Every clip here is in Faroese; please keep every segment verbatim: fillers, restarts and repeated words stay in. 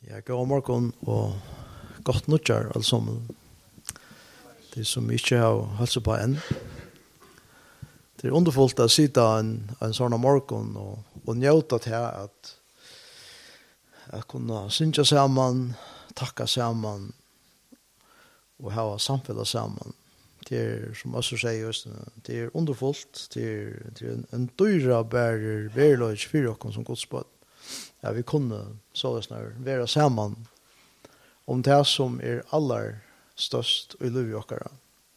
Ja, god morgen og godt nødjar, alle sammen. Det som ikke har holdt seg på enn. Det er underfullt å sitte en, en sånn morgen og, og njøte til at at kunne synge sammen, takke sammen og ha samfunnet sammen. Det er, som også sier, det er underfullt, det er, det er en, en dyra bærer verløy for dere som godsbåd. Ja, vi kunne så snart være sammen om det som er aller størst i livet dere.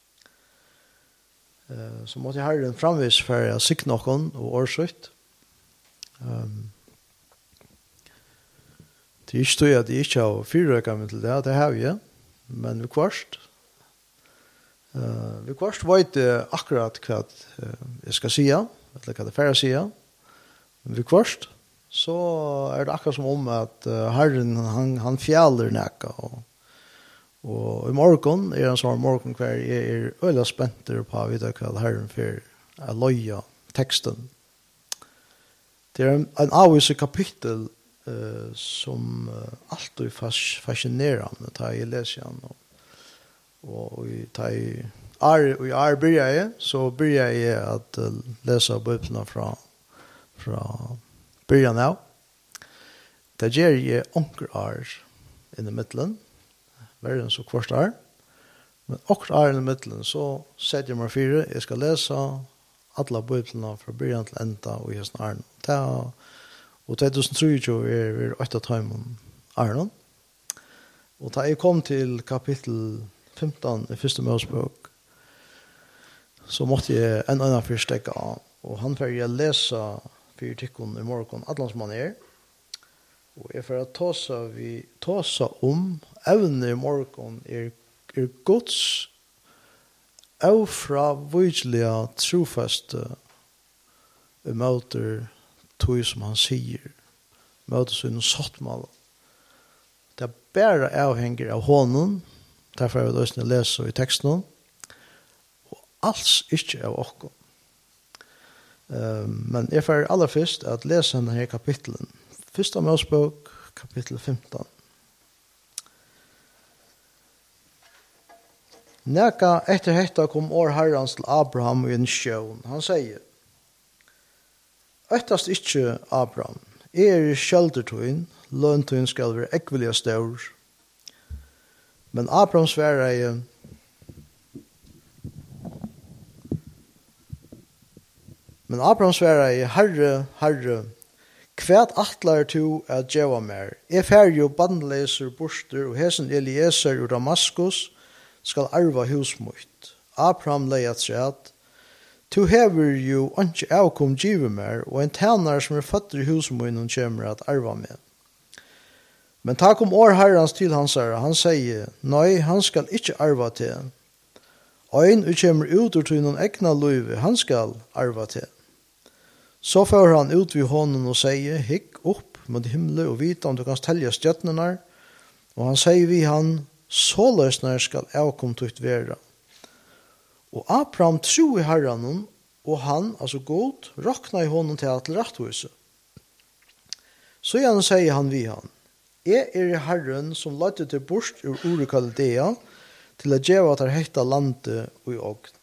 Uh, så måtte jeg ha en framvis for å sikre noen og årsøkt. Um, det er ikke støy at jeg ikke har fyrrøkket meg til det, det har vi, men vi kvarst. Uh, vi kvarst vet akkurat hva uh, jeg skal si, eller hva det er ferdig å si. Men vi kvarst, så er det akkurat som om at uh, Herren, han, han fjaller nækka, og Og i morgen er en sånn morgen hver jeg er øyla spenter på å vite hva Herren for å løye teksten. Det er en, en avvise kapittel uh, som uh, alltid fas, fascinerer meg da jeg leser den. Og, og da jeg er, og jeg er begynner jeg, så begynner jeg at uh, lese bøyplene fra, fra begynnelsen av. Det gjør jeg onker er inn i midtelen. Verden så kvart er. Men akkurat er i midtelen så setter jeg meg fire. Jeg skal lese alle bøyplene fra begynnelsen til enda og i hesten Arne. Og två tusen tretton er vi åtta timen Arne. Og da jeg kom til kapittel femton i første Mosebok, så måtte jeg en annen fyrst stekke av. Og han får jeg lese fire tikkene i morgen, alle som han er. Og jeg får ta seg vi ta seg om evne i morgen er, er Guds aufravudlige trofaste i møter tog som han sier, møter sin sattmål. Det er bare avhenger av hånden, derfor er det også å lese i teksten, og alls ikke av åkken. Um, men jeg får aller først at lese denne kapitlen. Første Mosebok, kapittel femton. Næka etter hetta kom år Herrens til Abraham i en sjøen. Han sier, «Øttast ikkje, Abraham, er i kjøldertøyen, løntøyen skal være ekvelige stør.» Men Abraham svarer ei, Men Abraham svarer ei, «Herre, Herre, Kvært atlar to at djeva mer. Jeg fer jo bandleser borster, og hesen Eliezer ur Damaskus skal arva husmøyt. Abraham leiat seg at, to hever jo ikke avkom djive mer, og en tænare som er født i husmøynen kommer at arva med. Men ta kom år herrans til hans herre, han sier, nei, han skal ikke arva til. Ein og kommer ut ur til noen egna løyve, han skal arva til. Så får han ut vid hånden og sier, hikk opp mot himmelen og vite om du kan stelja stjøttene. Og han sier vi han, så løsner skal avkomme til å være. Og Abraham tro i herren, og han, altså god, råkna i hånden til at retthuset. Så igjen sier han vi han, jeg er i herren som lade til bort ur Ur Kaldea til å gjøre at det hekta landet og i ogn.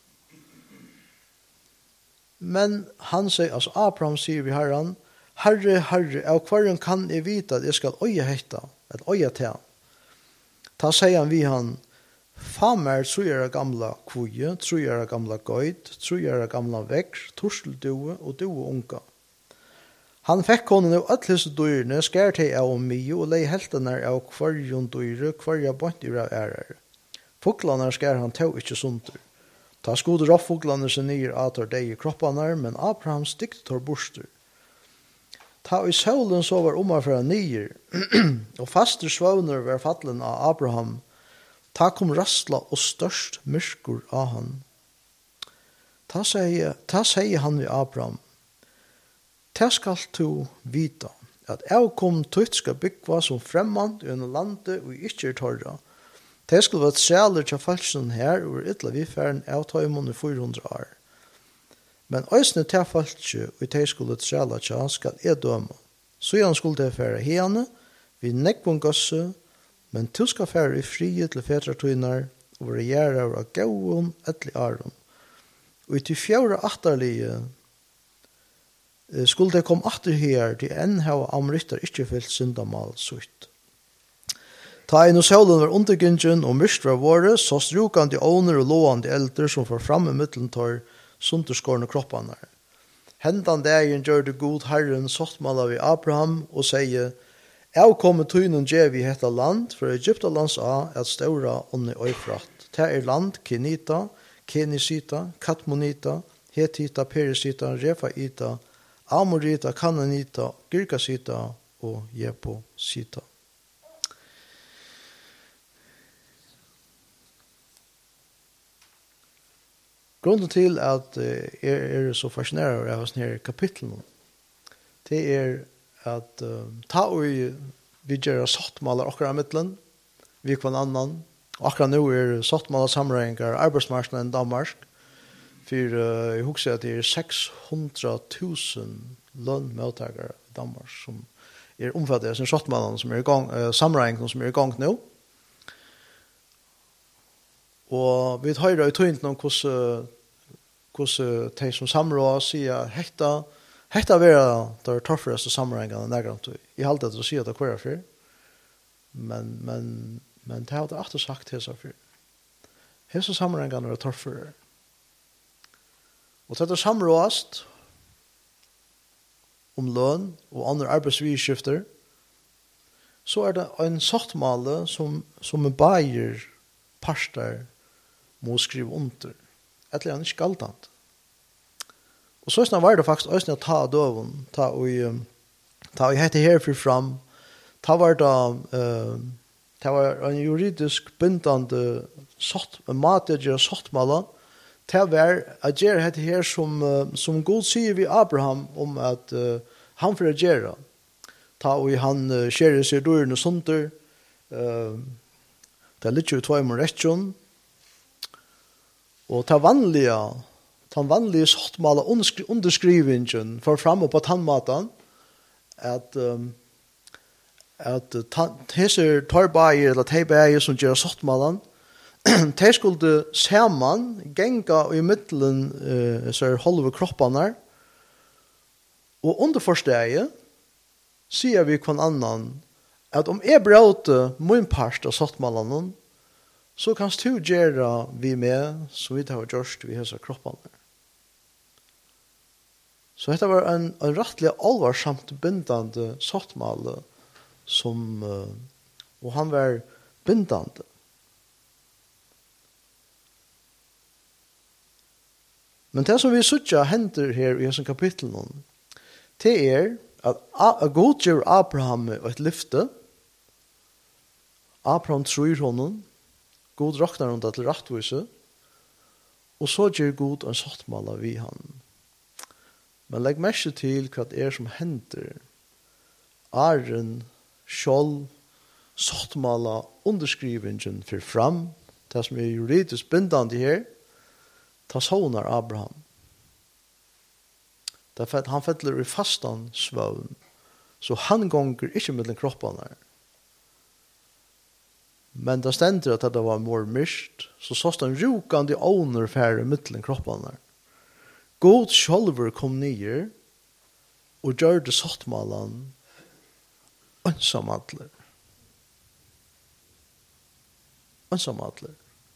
Men han sier, altså Abraham sier vi herren, Herre, Herre, av hverjen kan jeg vite at jeg skal øye hekta, at øye til. Ta sier han vi han, famer tror jeg gamla kvoje, tror jeg gamla gøyd, tror jeg gamla vekk, torseldoe og doe unga. Han fikk honom av øtlese dyrene, skær til av mye, og lei heltene av hverjon dyre, hverja bøndyr av ærer. Fuglene skær han til ikke sunter. Ta skode råfuglene seg nyer atar deg i kroppene, men Abraham stikte tar borster. Ta i solen så var omafra nyer, og faste svøvner var fattelen av Abraham. Ta kom rastla og størst myrkur av han. Ta sier, ta sier han ved Abraham, ta skal du vita, at jeg kom tøyt skal byggva som fremmand i en lande og ikke er torra. Det skulle være særlig til falsen her, og ytla vi færen av tøymon i fire hundre år. Men øysene til falske, og det skulle særlig til, skal jeg døme. Så han skulle det fære hene, vi nekvun gosse, men tu skal fære i frie til fetrartøynar, og være gjerrar av gauun etli aron. Og i til fjore atterlige skulle det komme atter her til enn hava amryttar ikkje fyllt syndamal sutt. Ta ein og solen var undergingen og myrst var våre, så strukande åner og låande eldre som får fram i middeltor sunderskårne kropparna. Hendan dagen gjør det god herren sottmala vi Abraham og sier, «Jeg kommer tøynen djev i hetta land, for Egyptalands a at ståra ånne øyfratt. Det er land Kenita, Kenisita, Katmonita, Hetita, Perisita, Refaita, Amorita, Kananita, Girkasita og Jeposita.» Grunden til at jeg er så fascinerad av sånne her kapitlen, det er at uh, ta og vi gjør sattmaler akkurat mittelen, vi kvann annan, akkurat nå er sattmaler sammenregninger arbeidsmarknaden i Danmark, for uh, jeg husker at det er seks hundre tusen lønnmøttakere i Danmark som er omfattet av sin sattmaler som er i gang, uh, sammenregninger som er i gang nå. Og vi hører i tøynt om hvordan hvordan de som samråd sier hekta, hekta være der tørreste sammenhengene nærmere. Jeg halte det å si at det er for, men, men, men det har jeg alltid sagt til seg for. Hese sammenhengene er tørrere. Og dette samrådast om løn og andre arbeidsvidskifter, så er det en sattmale som, som er bager parster må skrive under. Et eller annet ikke galtant. Og så var det faktisk også å ta døven, ta og ta og hette herfyr fram, ta var det uh, ta var en juridisk bindande satt, matedger og sattmala, ta var at gjøre hette her som, uh, som God sier vi Abraham om at uh, han for å gjøre. Ta og han uh, skjerer seg dørene sunder, uh, det er litt jo två imor rettjon, og ta vanliga, ta vanliga sattmala underskrivingen for fram og på tannmatan, at, um, at teser tarbeier eller teibeier som gjør sattmalan, de skulle saman genga i middelen uh, så halve kroppene, og underforsteget sier vi kvann annan at om jeg brøte min part av sattmalan, så kan du gjøre vi med, så vi har gjort vi hese kroppene. Så dette var en, en rettelig alvarsamt bindande sattmale, som, uh, og han var bindande. Men det som vi sutja hender her i hese kapitlen, det er at, at God gjør Abraham et lyfte, Abraham tror honom, God råknar hon det til rettvise, og så gjør God en sattmala vi han. Men legg merke til hva det er som hender. Aren, skjold, sattmala, underskrivingen for fram, det som er juridisk bindande her, ta sonar Abraham. Derfor han fettler i fastan svøvn, så han gonger ikke mellom kroppene her. Men det stender at det var mor mist, så sås den rukande åner færre mittelen kroppene. God sjølver kom nyer og gjør det sattmalen ønsamadler. Ønsamadler.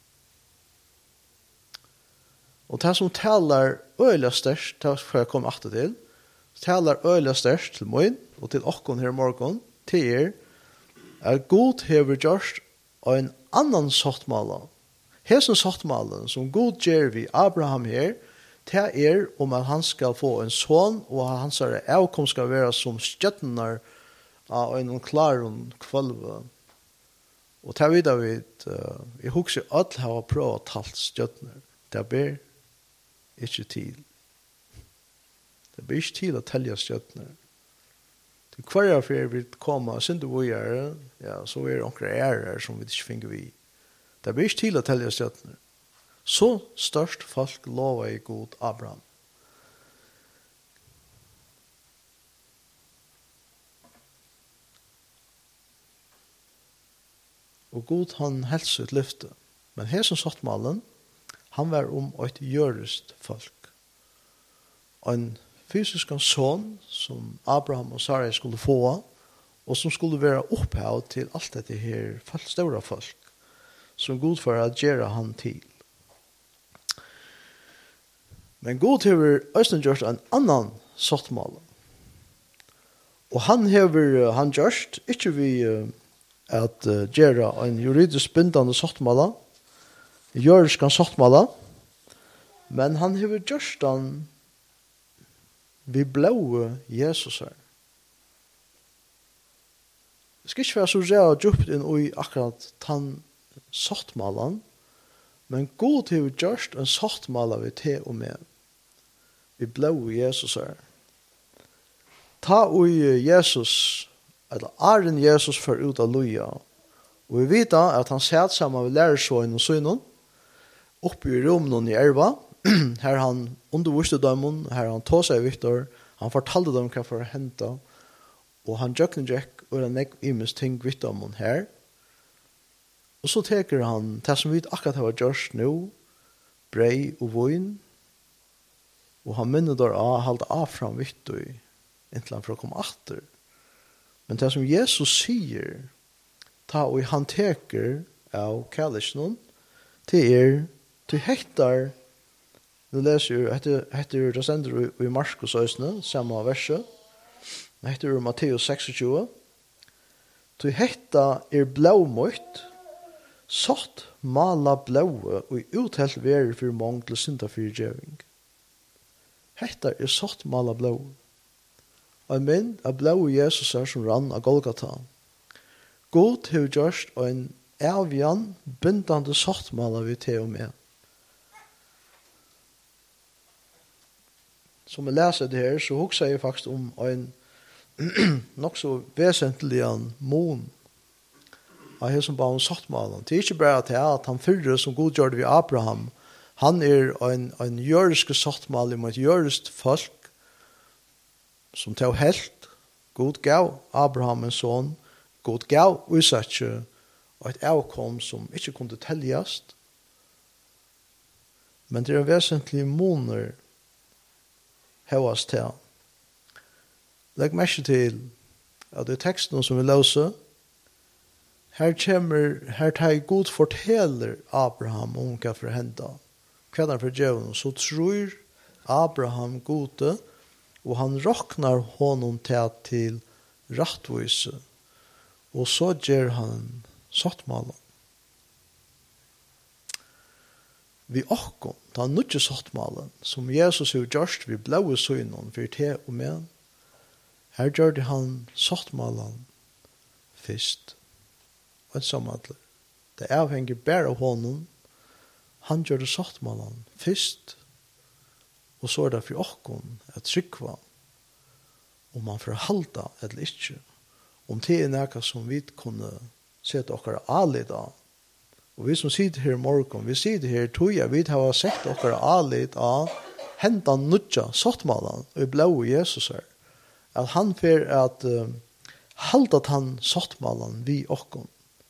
Og det som taler øyla størst, det får jeg komme etter til, taler øyla størst til min og til okkon her i morgen, til er at God hever gjørst og en annan sattmala. Hesen sattmalen som God gjør vi Abraham her, det er om at han skal få en son, og at hans avkom skal være som stjøttenar av en klaren kvalve. Og det vidar vi, uh, jeg husker at jeg har prøvd å talt stjøttenar. Det ber ikke til. Det ber ikke til å telja stjøttenar. Til hver av er vi kommer, og synte vi gjøre, ja, så er det noen ærer som vi ikke finner vi. Det blir ikke til å telle støttene. Så størst folk lover i god Abraham. og god han helst ut lyfte. Men her som sottmalen, han var om et jørist folk. En fysisk son som Abraham og Sarai skulle få, og som skulle være opphav til alt dette her store folk, som god for å gjøre han til. Men god har Øystein gjort en annan sottmalen. Og han hever han gjørst, ikke vi at uh, gjøre en juridisk bindende sottmala, jøriskan sottmala, men han hever gjørst han vi blåe Jesus her. Det skal ikke være så rea djupt inn i akkurat tan sottmalan, men god hever gjørst en sottmala vi te og med. Vi blåe Jesus her. Ta ui Jesus, eller Aren Jesus for ut av loja, og vi vet at han satt sammen med lærersøen og sønnen, oppe i rommen i Erva, her han underviste dem, her han tog seg Victor, han fortalte dem hva for å hente, og han jøkken Jack, og han nekk imes ting vidt dem her. Og så teker han, det som vi akkurat har gjort nå, brei og vøyn, og han minner der av, halte av fram Victor, inntil han for å komme atter. Men det som Jesus sier, ta og han teker av kærlighetsen, til er, til hektar, nu leser jeg, etter, etter det sender i Marskos øsne, samme verset, etter Matteus tjueseks, til hektar er blåmøyt, satt mala blåe, og uthelt veri for mång til synda fyrtjøving. Hektar er satt mala blåe. Og en mynd av blåe Jesus er som rann av Golgata. God har gjort en avjan bindande sottmala vi til og med. Som jeg leser det her, så husker jeg faktisk om en nok så vesentlig mån av det som bare en sottmala. Det er ikke bare til at han fyrre som God gjør det ved Abraham, han er en, en jøriske sottmala med et jørisk folk, som til helt, God gav Abraham en son, God gav Isak og et avkom som ikke kunne telljast. Men det er vesentlig måner hevast til. Legg merke til at det er teksten som vi løser. Her kommer, her tar God forteller Abraham om hva for henda. Hva er for djevnen? Så tror Abraham gode, og han råknar honom til til rattvise, og så gjør han sottmalen. Vi okkom, ta nødje sottmalen, som Jesus har gjort vi blåe søgnen for te og men, her gjør det han sottmalen først, og en samhandler. Det avhenger bare av honom, han gjør det sottmalen først, og så er det for okkom at trykva, om man forhalda eller ikke, om det er noe som vi kunne sette okkar alit av. Og vi som sitter her i morgen, vi sitter her, tror jeg, vi har sett okkar alit av hentan nudja sottmalan og blå Jesus her. At han fer at uh, halda han sottmalan vi okkom.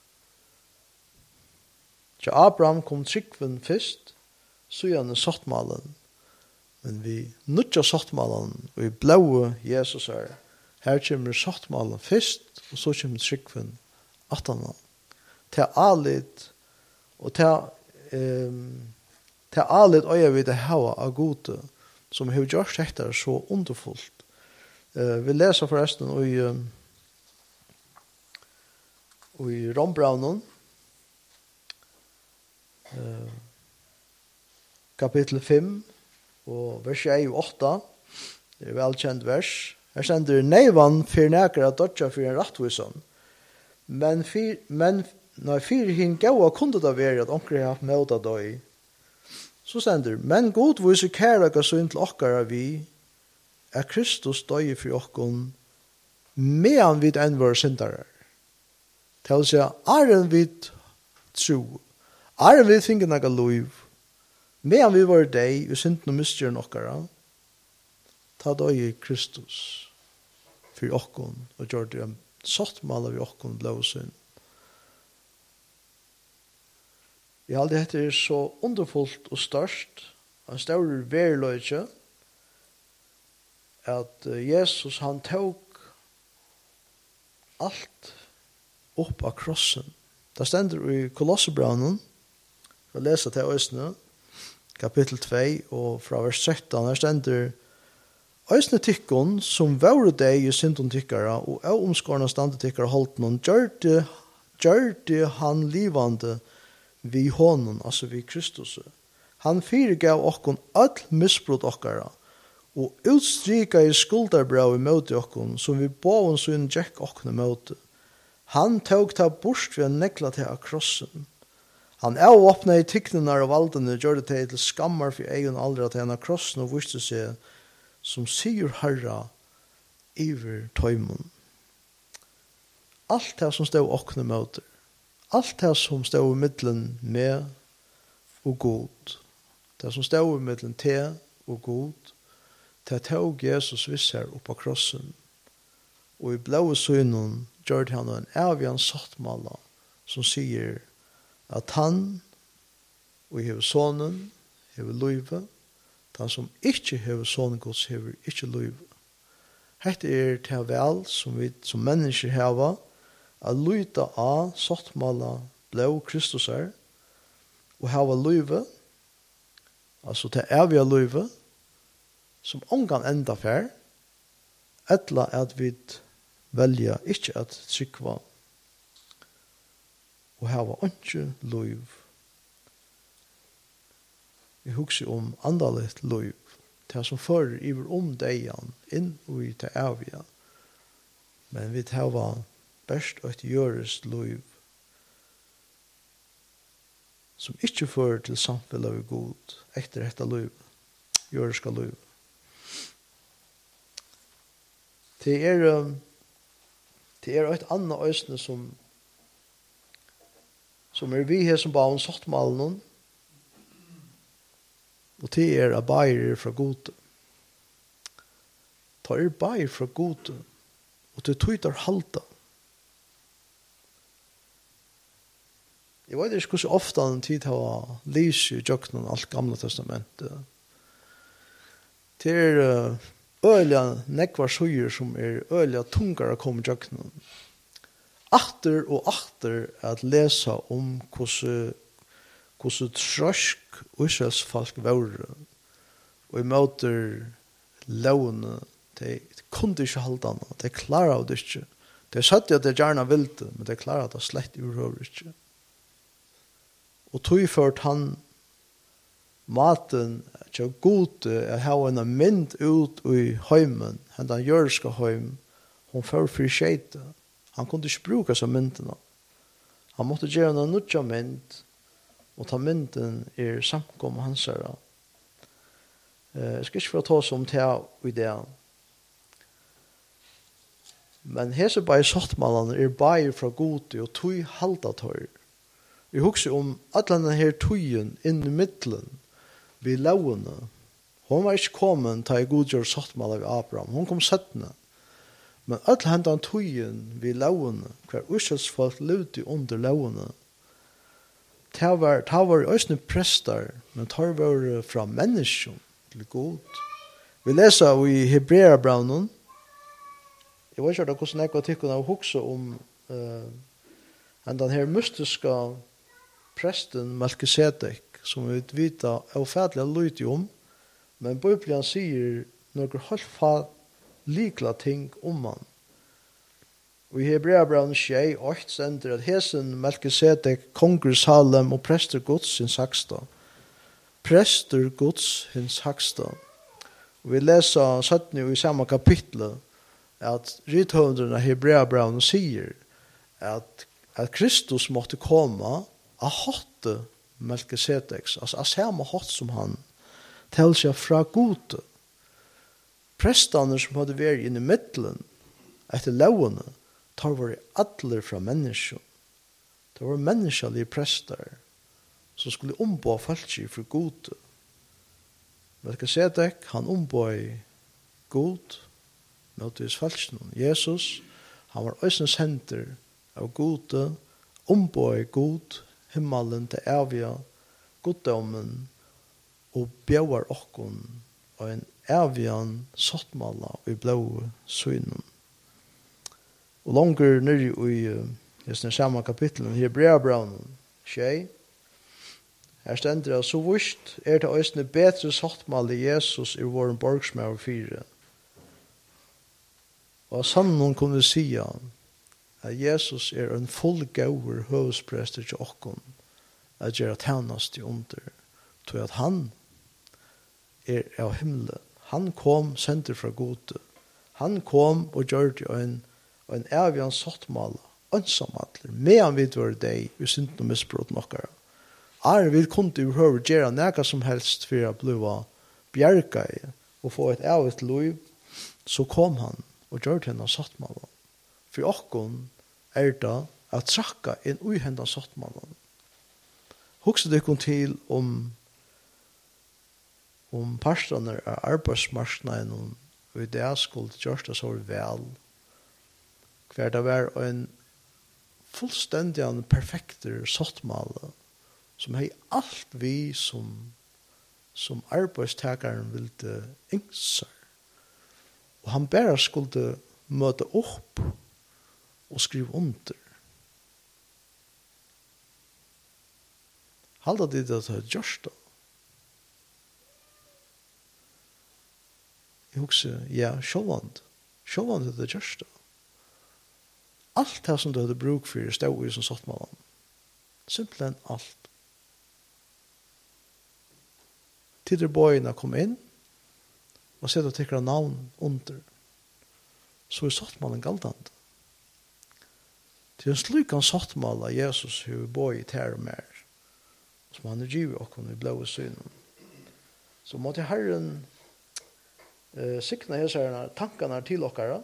Så Abraham kom trykven først, så gjerne sottmalan. Men vi nudja sottmalan og blå Jesus her. Her kommer sottmalan først, og så kommer trykven atana. Til alit og til um, til alit øya vi det hava av gode, som har gjort dette så underfullt. Uh, vi leser forresten i um, i Rombraunen, uh, kapittel fem, og vers ett og åtta, det er velkjent vers. Her sender neivan for nekker at dodja for en rattvisen, men fyr, men når fyr hin gaua kunde det være at onker har haft møta døy, så sender, men god viser kærlega så inntil okkara vi, er Kristus døy for okkon, medan vi enn våre syndare. Til å si, er en vi tro, er en vi finner naga loiv, medan vi var deg, vi synden og mistgjøren okkara, ta døy Kristus for okkon, og gjør det en sottmala vi okkon blå synd. Jeg har det er så underfullt og størst, en større verløyde, at Jesus han tok alt opp av krossen. Det stender i Kolossebraunen, for å lese til Øsne, kapittel to, og fra vers tretton, her stender Øsne tykkon, som vore deg i synden tykkara, og av omskårene stande tykkara holdt noen, gjørte, gjørte han livande vi honom, altså vi Kristus. Han fyregav okkon all misbrot okkara, og utstrika i skuldarbrau i møte okkon, som vi boven sin gjekk okkon i møte. Han tog ta bort ved en nekla til av krossen. Han avåpna i tikknenar og valdene, gjør det til skammar for egen aldri til en av krossen, og viste seg som sier herra iver tøymon. Alt det som stod okkon i møte, alt det som stod i middelen med og god, det som stod i middelen til og god, til tog Jesus visser opp av krossen, og i blåe synen gjør han en avgjørende sattmala som sier at han og hever sonen hever løyve, han som ikke hever sonen gods hever ikke løyve. Hette er til vel som vi som mennesker hever, at lyta av sattmala blå Kristus er, og hever løyve, altså til avgjørende løyve, som omgang enda fær, etla at vi velja ikkje at trykva og hava ikke løyv. Vi hugser om andalet løyv, det som fører iver om deian, inn og i til avia. Men vi hava best og gjørest løyv, som ikkje fører til samfunnet av god, etter dette løyv, gjøreska løyv. Det er, det er et annet øsne som, som er vi her som ba om sattmalen, og det er at bayer fra gode. Det er bayer fra gode, og det tøyter halta. Jeg vet ikke hvordan ofte en tid har lyst i jøkkenen alt gamle testamentet. Det er øyla nekvar suger som er øyla tungar å komme jøkkenen. Achter og achter at lesa om hvordan hvordan trøsk Israels folk var, og i måter lovene, de kunne ikke holde den, de klarer det ikke. De satt at de gjerne ville, men de klarer det slett urøver ikke. Og tog ført han maten til gode, jeg har en mynd ut i heimen, han den jørska heim, hun fører fri skjete. Han kunne ikke bruke seg myndene. Han måtte gjøre en nødja mynd, og ta mynden er samkom hans her. Jeg skal ikke få ta oss om det og det. Men hese bare sattmalene er bare fra gode og tog halda tør. Vi husker om at denne her tøyen inn i middelen vi lovene. Hun var ikke kommet til å godgjøre sattmaler ved Abraham. Hun kom settende. Men at denne tøyen vi lovene, hver uskjelsfolk levde under lovene, det var, det var også prester, men det var fra mennesken til god. Vi leser i Hebreabraunen. Jeg vet ikke hvordan jeg kan tykke å huske om uh, den her mystiske presten Melkisedek, som vi vet er ufattelig lydig om, men Bibelen sier noen helt likla ting om han. Og i Hebreabraunen tjei, åkt sender at hesen Melkisedek, konger Salem og prester Guds sin saksta. Prester Guds sin saksta. Og vi leser sytten i samme kapitlet at rithøvenderne av Hebreabraunen sier at, at Kristus måtte komme av hotte Melkisedeks, altså av samme hott som han, til seg fra gode. Prestene som hadde vært inne i middelen etter lovene, tar var alle fra mennesker. Det var menneskelige prester som skulle ombå folk for gode. Melkisedek, han ombå god mot hos folkene. Jesus, han var øsens henter av gode, ombå god himmelen til evige goddommen og bjøver okkon og en evige sottmala i blå synen. Og langer nere i just den samme kapitlen, Hebreabraunen, tjej, her stender det så vust er det østene bedre sottmal i Jesus i vår borgsmær fire. Og sann noen kunne si at Jesus er en fullgauer høvesprester til okkon at gjøre tjenest i under, til at han er av himmelen. Han kom sender fra gode. Han kom og gjør det en, en evig sottmal, ønsomadler, medan vi var deg, vi synte noe misbrot nokkara. Er vi kunne overhøre gjøre næga som helst for å bli bjerga i og få et evigt liv, så kom han og gjør det henne sottmalen. For okkon er det å trakka en uhenda sottmalen. Hugsa det kom til om om parstene av arbeidsmarsknaden og i det skulle gjøre det så vel, hver det var en fullstendig perfekter sottmalen som hei alt vi som som arbeidstakaren ville yngsa. Og han bare skulle møte opp og skrive under. Halda det at det er gjørst da? Jeg husker, ja, sjåvand. Sjåvand er det gjørst da. Alt det som du hadde bruk for stod i som sottmalan. Simpelthen alt. Tider bøyene kom inn, og sett og tekker navn under, så er sottmalen galtand. Til en slik han sottmal av Jesus har bøy i ter og mer, som han er givet okken i blå synen. Så måtte Herren eh, sikne heserne tankene til okkara,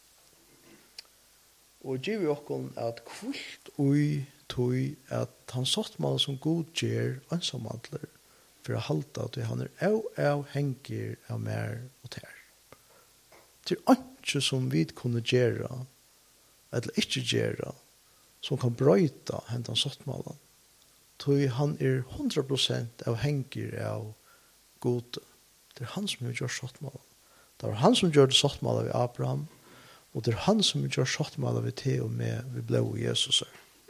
og givet okken at kvilt ui tog at han sottmal som god gjer ansamantler, for å halte at han er av av henger av mer og ter. Det er ikke som vi kunne gjøre, eller ikke gjøre, som kan brøyta hentan sottmalen. Så han er hundra prosent av henger av gode. Det er han som gjør sottmalen. Det var han som gjør det sottmalen ved Abraham, og det er han som gjør sottmalen ved te og med vi ble Jesus.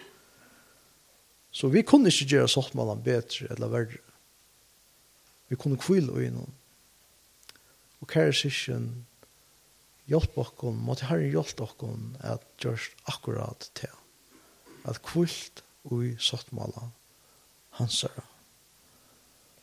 Så vi kunne ikke gjøre sottmalen bedre eller verre. Vi kunne kvile i noen. Og kære syskjen, hjelp okkon, måtte Herren hjelp okkon at gjørs akkurat til. At kvilt i sottmala hansara.